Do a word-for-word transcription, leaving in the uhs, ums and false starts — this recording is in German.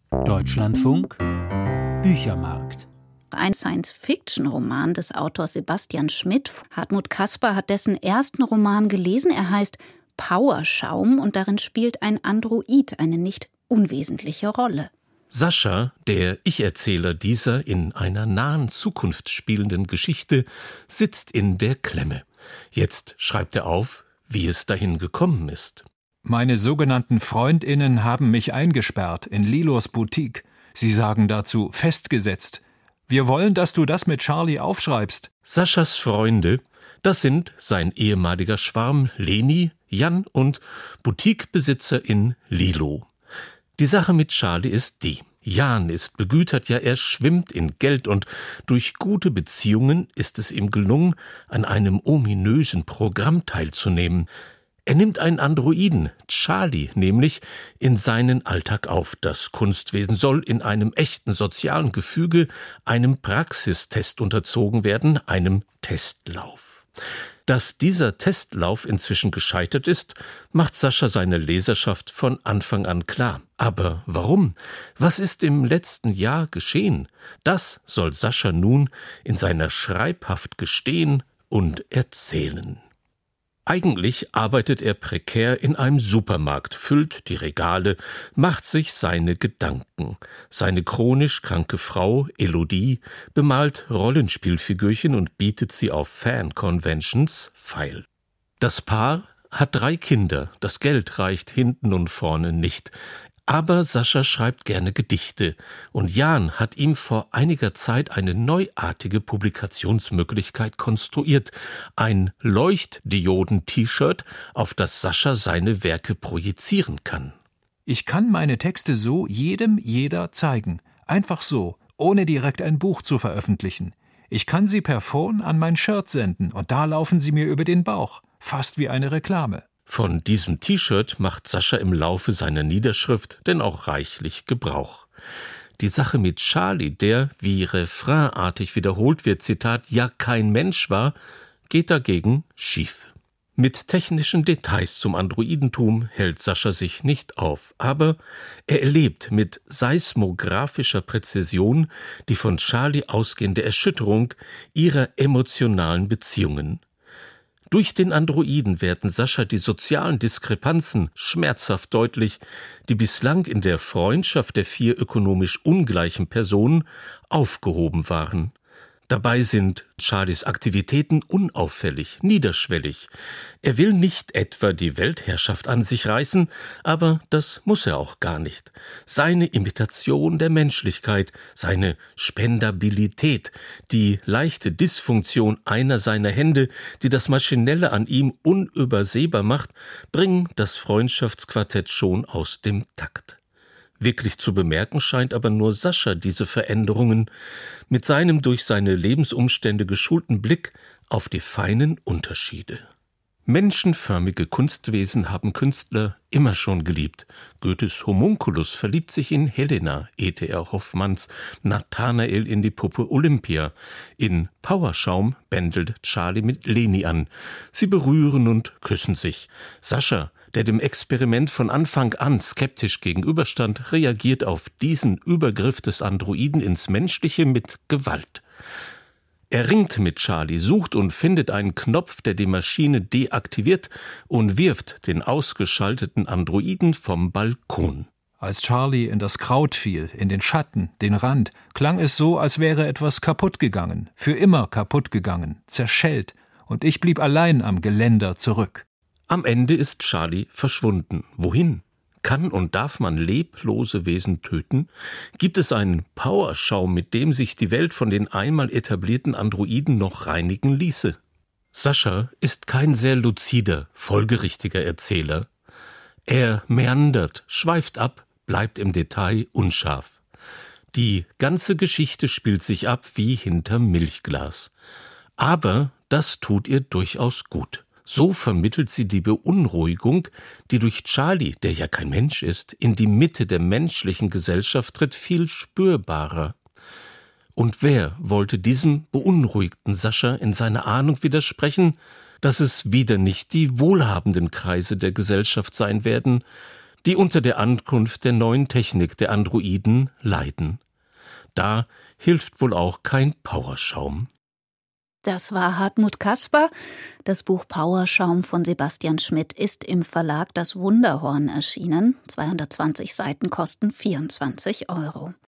Deutschlandfunk Büchermarkt. Ein Science-Fiction-Roman des Autors Sebastian Schmidt. Hartmut Kasper hat dessen ersten Roman gelesen. Er heißt Powerschaum und darin spielt ein Android eine nicht unwesentliche Rolle. Sascha, der Ich-Erzähler dieser in einer nahen Zukunft spielenden Geschichte, sitzt in der Klemme. Jetzt schreibt er auf, wie es dahin gekommen ist. Meine sogenannten FreundInnen haben mich eingesperrt in Lilos Boutique. Sie sagen dazu festgesetzt. Wir wollen, dass du das mit Charlie aufschreibst. Saschas Freunde, das sind sein ehemaliger Schwarm Leni, Jan und Boutiquebesitzer in Lilo. Die Sache mit Charlie ist die. Jan ist begütert, ja er schwimmt in Geld und durch gute Beziehungen ist es ihm gelungen, an einem ominösen Programm teilzunehmen. Er nimmt einen Androiden, Charlie nämlich, in seinen Alltag auf. Das Kunstwesen soll in einem echten sozialen Gefüge einem Praxistest unterzogen werden, einem Testlauf. Dass dieser Testlauf inzwischen gescheitert ist, macht Sascha seine Leserschaft von Anfang an klar. Aber warum? Was ist im letzten Jahr geschehen? Das soll Sascha nun in seiner Schreibhaft gestehen und erzählen. Eigentlich arbeitet er prekär in einem Supermarkt, füllt die Regale, macht sich seine Gedanken. Seine chronisch kranke Frau, Elodie, bemalt Rollenspielfigürchen und bietet sie auf Fan-Conventions feil. Das Paar hat drei Kinder, das Geld reicht hinten und vorne nicht. Aber Sascha schreibt gerne Gedichte und Jan hat ihm vor einiger Zeit eine neuartige Publikationsmöglichkeit konstruiert. Ein Leuchtdioden-T-Shirt, auf das Sascha seine Werke projizieren kann. Ich kann meine Texte so jedem, jeder zeigen. Einfach so, ohne direkt ein Buch zu veröffentlichen. Ich kann sie per Phone an mein Shirt senden und da laufen sie mir über den Bauch. Fast wie eine Reklame. Von diesem T-Shirt macht Sascha im Laufe seiner Niederschrift denn auch reichlich Gebrauch. Die Sache mit Charlie, der, wie refrainartig wiederholt wird, Zitat, ja kein Mensch war, geht dagegen schief. Mit technischen Details zum Androidentum hält Sascha sich nicht auf, aber er erlebt mit seismografischer Präzision die von Charlie ausgehende Erschütterung ihrer emotionalen Beziehungen. Durch den Androiden werden Sascha die sozialen Diskrepanzen schmerzhaft deutlich, die bislang in der Freundschaft der vier ökonomisch ungleichen Personen aufgehoben waren. Dabei sind Charlies Aktivitäten unauffällig, niederschwellig. Er will nicht etwa die Weltherrschaft an sich reißen, aber das muss er auch gar nicht. Seine Imitation der Menschlichkeit, seine Spendabilität, die leichte Dysfunktion einer seiner Hände, die das Maschinelle an ihm unübersehbar macht, bringen das Freundschaftsquartett schon aus dem Takt. Wirklich zu bemerken scheint aber nur Sascha diese Veränderungen mit seinem durch seine Lebensumstände geschulten Blick auf die feinen Unterschiede. Menschenförmige Kunstwesen haben Künstler immer schon geliebt. Goethes Homunculus verliebt sich in Helena, E T R Hoffmanns Nathanael in die Puppe Olympia. In Powerschaum bändelt Charlie mit Leni an. Sie berühren und küssen sich. Sascha, der dem Experiment von Anfang an skeptisch gegenüberstand, reagiert auf diesen Übergriff des Androiden ins Menschliche mit Gewalt. Er ringt mit Charlie, sucht und findet einen Knopf, der die Maschine deaktiviert und wirft den ausgeschalteten Androiden vom Balkon. Als Charlie in das Kraut fiel, in den Schatten, den Rand, klang es so, als wäre etwas kaputt gegangen, für immer kaputt gegangen, zerschellt, und ich blieb allein am Geländer zurück. Am Ende ist Charlie verschwunden. Wohin? Kann und darf man leblose Wesen töten? Gibt es einen Powerschaum, mit dem sich die Welt von den einmal etablierten Androiden noch reinigen ließe? Sascha ist kein sehr luzider, folgerichtiger Erzähler. Er meandert, schweift ab, bleibt im Detail unscharf. Die ganze Geschichte spielt sich ab wie hinterm Milchglas. Aber das tut ihr durchaus gut. So vermittelt sie die Beunruhigung, die durch Charlie, der ja kein Mensch ist, in die Mitte der menschlichen Gesellschaft tritt, viel spürbarer. Und wer wollte diesem beunruhigten Sascha in seiner Ahnung widersprechen, dass es wieder nicht die wohlhabenden Kreise der Gesellschaft sein werden, die unter der Ankunft der neuen Technik der Androiden leiden. Da hilft wohl auch kein Powerschaum. Das war Hartmut Kasper. Das Buch Powerschaum von Sebastian Schmidt ist im Verlag Das Wunderhorn erschienen. zweihundertzwanzig Seiten kosten vierundzwanzig Euro.